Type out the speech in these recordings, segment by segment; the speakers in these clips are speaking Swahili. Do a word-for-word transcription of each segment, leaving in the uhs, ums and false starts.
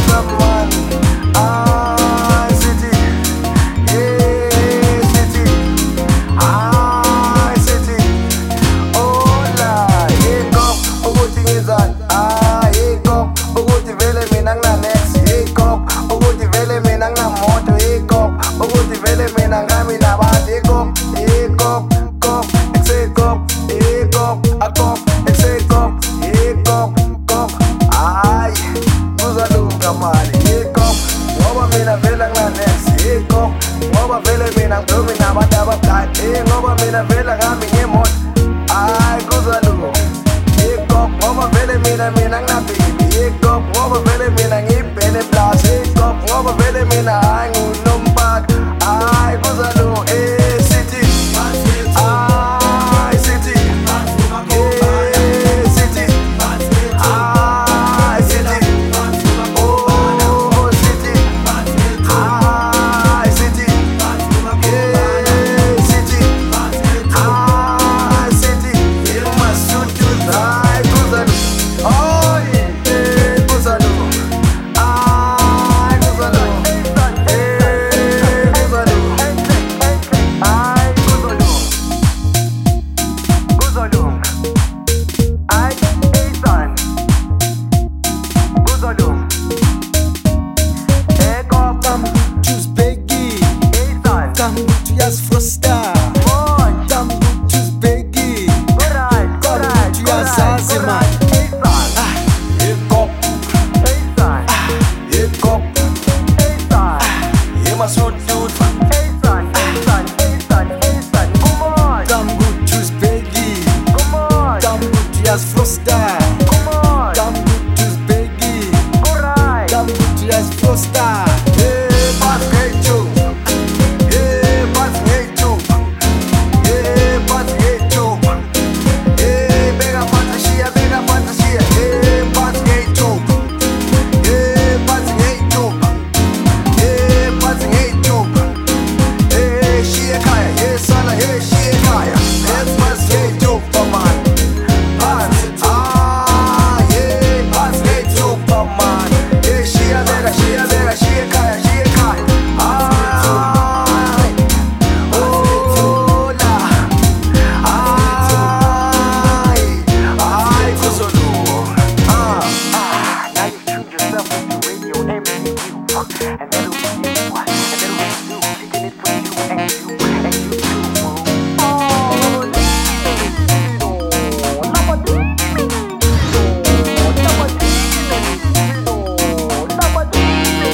someone. I city, yeah city, I city. Hola, hikok ukuthi ngizani. Ah hikok ukuthi vele mina ngina-next. Hikok ukuthi vele mina nginamoto. Hikok ukuthi vele mina ngami nabantu. Hikok, hikok, kok, eksekok, hikok, akok, eksekok, hikok, kok. Ay, kuzolunga mani. Hikok ngoba mina vele ngina-next. Hikok ngoba vele mina ngidumi nabantu ababucayi. Eh ngoba mina vele ngami ngemoto. Ay, kuzolunga. Hikok ngoba vele mina mina ngina-baby. Hikok ngoba vele mina ngibhene plus. Hikok ngoba vele mina hayi ngunompaka. Ay, kuzolunga. Eh city, ay city, yeah city, ay city, oh city, ay city, yeah city, ay city. Masutu ay kuzolunga. Oh yeah kuzolunga. Ay kuzolunga. Eh kuzolunga. Ay kuzolunga. Kuzolunga. Ay Ethan. Kuzolunga. Eko Tam Juice Biggie, Ethan. Tam Just Frosta, Boy. Tam Juice Biggie, Alright, alright, Tam Just alright, Azima. alright. Ethan. Hikok, Ethan. hikok, Ethan. Masutu, Ethan. Ethan. Ethan. Ethan. Come on. Tam Juice Biggie, Come on. Tam Just Frosta, Come on. Tam Juice Biggie, Alright. Tam Just Frosta. Yeah, pass gate two. Yeah, pass gate two. Yeah, pass gate two. Yeah, bega fantasia, bega fantasia. Yeah, pass gate two. Yeah, pass gate two. Yeah, pass gate two. Yeah, she a kaya. Yeah, sana, yeah, she a kaya. Let's pass gate two for man. Pass. Ah, yeah, pass gate two for man. Yeah, she a bega, she a bega, she a kaya, she a kaya. Ay, hola. Ay, ay, kuzolunga. Ah, ah. Now you treat yourself with the radio M C U, and that'll be you, and that'll be you, kicking it for you and you and you too. Oh, lindo, labadino, labadino, labadino.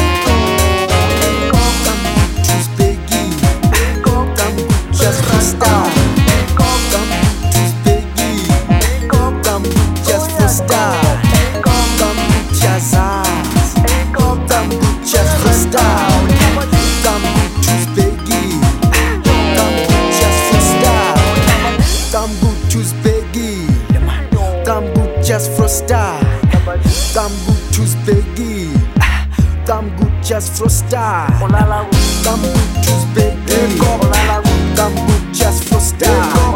Juice Biggie, Tam Just Frosta, Tam Juice Biggie, Tam Just Frosta, Tam Just Az, Tam Just Frosta, Tam Juice Biggie, Tam Just Frosta, Tam Juice Biggie, Tam Just Frosta, Tam Juice Biggie, Tam Just Frosta, Tam Juice Biggie, Tam Just Frosta.